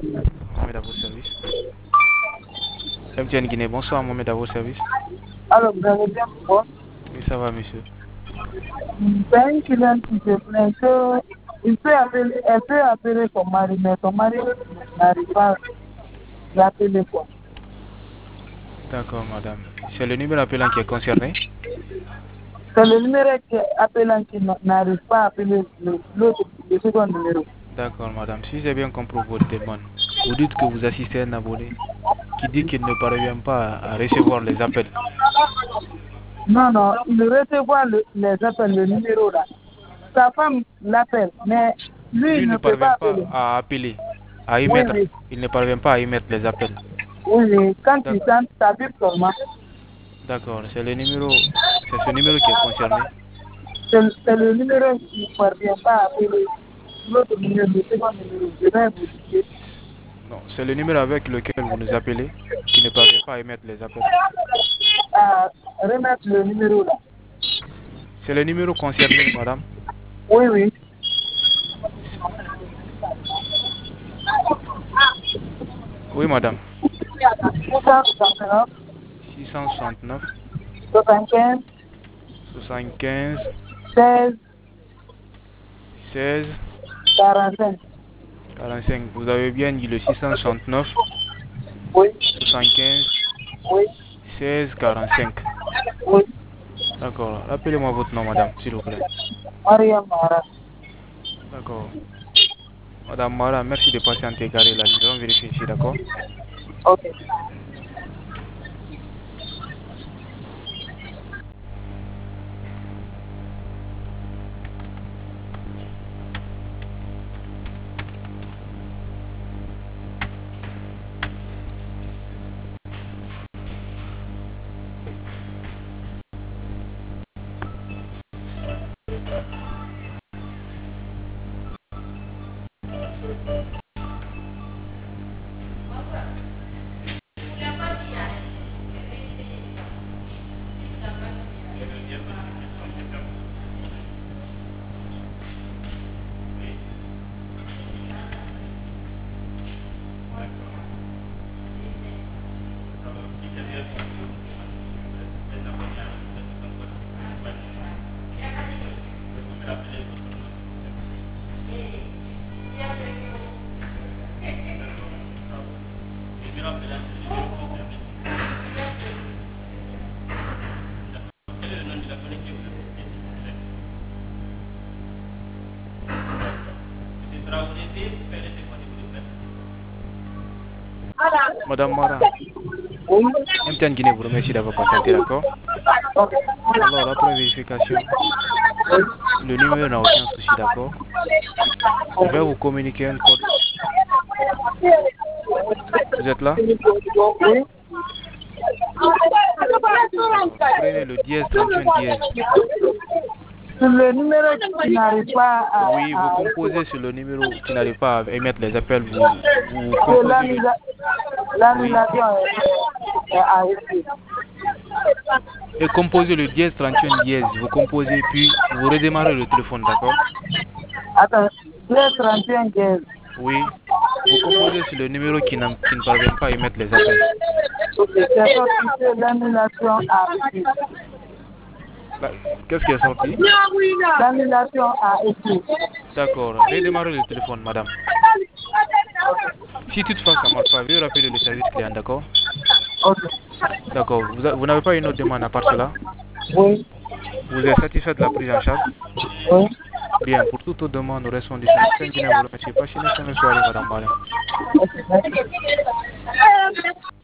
Mohamed à vos services. MTN Guinée, bonsoir Mohamed à vos services. Alors, vous allez bien, bon? Oui, ça va, monsieur. C'est un client qui se plaint que elle peut appeler son mari, mais son mari n'arrive pas à l'appeler, quoi. D'accord, madame. C'est le numéro appelant qui est concerné. C'est le numéro qui appelant qui n'arrive pas à appeler le second numéro. D'accord, madame. Si j'ai bien compris votre demande, vous dites que vous assistez à un abonné qui dit qu'il ne parvient pas à recevoir les appels. Non, non, il recevoir les appels, le numéro là. Sa femme l'appelle, mais lui, Lui il ne ne peut pas parvient pas appeler. à appeler, à Oui, émettre. oui, Il ne parvient pas à émettre les appels. oui, oui. Quand il D'ac- chante, ça vibre seulement. D'accord, c'est ce numéro qui est concerné. C'est le numéro qui ne parvient pas à appeler l'autre numéro, le second numéro. Je vais vous dire. Non, c'est le numéro avec lequel vous nous appelez qui ne parvient pas à émettre les appels. À remettre le numéro là. C'est le numéro concerné, madame. Oui, oui. Oui, madame. 669, 669 75, 75 16, 16 45. 45. Vous avez bien dit le 669 Oui, 75 oui, 16 45. oui. D'accord. Rappelez-moi votre nom, madame, s'il vous plaît. Maria Mara. D'accord. Madame Mara, merci de patienter, garder la ligne. Nous allons vérifier ici, d'accord? Ok. Madame Mara, Oui. MTN Guinée vous remercie d'avoir patienté, d'accord? Ok. Alors, après vérification, le numéro n'a aucun souci, d'accord? Je vais vous communiquer un code. Vous êtes là? Oui. D'accord. Prenez le dièse 31 dièse. C'est le numéro qui n'arrive pas Oui, vous à composez sur le numéro qui n'arrive pas à émettre les appels. Vous que composez le... Oui. l'annulation a été. Et composez le dièse 31 dièse. Vous composez, puis vous redémarrez le téléphone, d'accord? Attends, 231 15. Oui. Vous composez sur le numéro qui ne parvient pas à émettre les appels. Ok, c'est sorti que l'annulation a été. Là, qu'est-ce qui est sorti? L'annulation a été. D'accord. Redémarrez le téléphone, madame. Si toutefois ça ne marche pas, veuillez rappeler le service client, d'accord? Ok. D'accord. Vous n'avez pas une autre demande à part cela? Oui. Vous êtes satisfait de la prise en charge? Oui. Bien, pour toute autre demande, nous restons disponibles. Thank you, vous remercie. Passez une excellente soirée, madame Marlène. Ok, merci.